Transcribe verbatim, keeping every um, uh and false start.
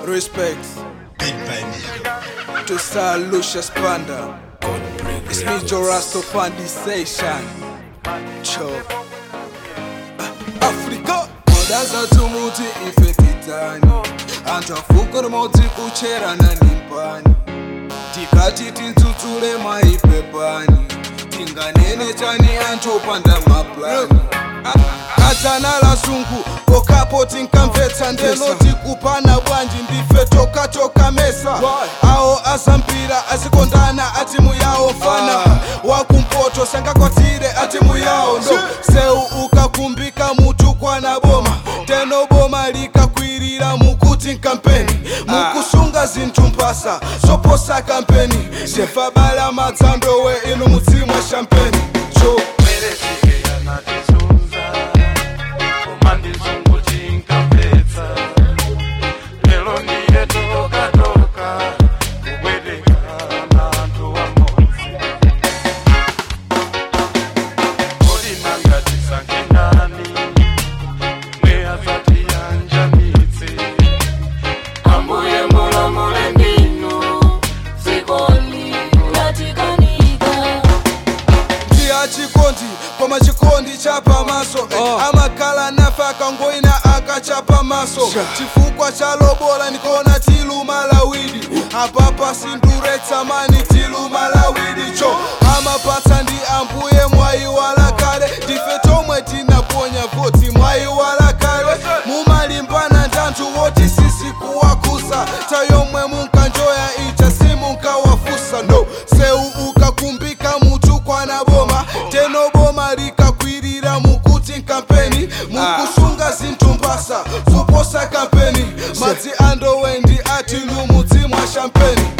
Respect to Sir Lucius Panda. It's me, Jorasto Pandisation. Cho Africa. Modaza tumuti ifetitani. Antafuko moti kuchera na nimpani. Tikati tintutule maipepani. Tinganene chani anto panda maplani. Katana la sungu pokapo tinkamvetsa ndenoti kupana bwanji ndife toka toka mesa ao asampira asikondana atimu yao mfana wakumpoto sangakwatire atimu yao ndo seu ukakumbika mutu kwa na boma teno boma likakwirira mukuti nkampeni mukusunga zinthu mpasa soposa kampeni sefabala matsandowe inu mutsimwa champeni cho chikondi koma chikondi chapa maso oh. Amakala nafaka ngoina akachapa maso chifukwa cha lobola nikona tilu malawidi apapa sinduretsa mani tilu malawidi cho amapatsa ndi ambuye mwai wala kale ndife tomwe tinaponya voti mwai wala kale mumalimbana ndantu woti sisi kuwakusa tayomwe munkanjoya icha simunkawafusa no seu ukakumbika mutu kwa na boma teno boma likakwirira mukuti nkampeni mukusunga zinthu mpasa zoposa kampeni madzi andowendi atilu mutsimwa champeni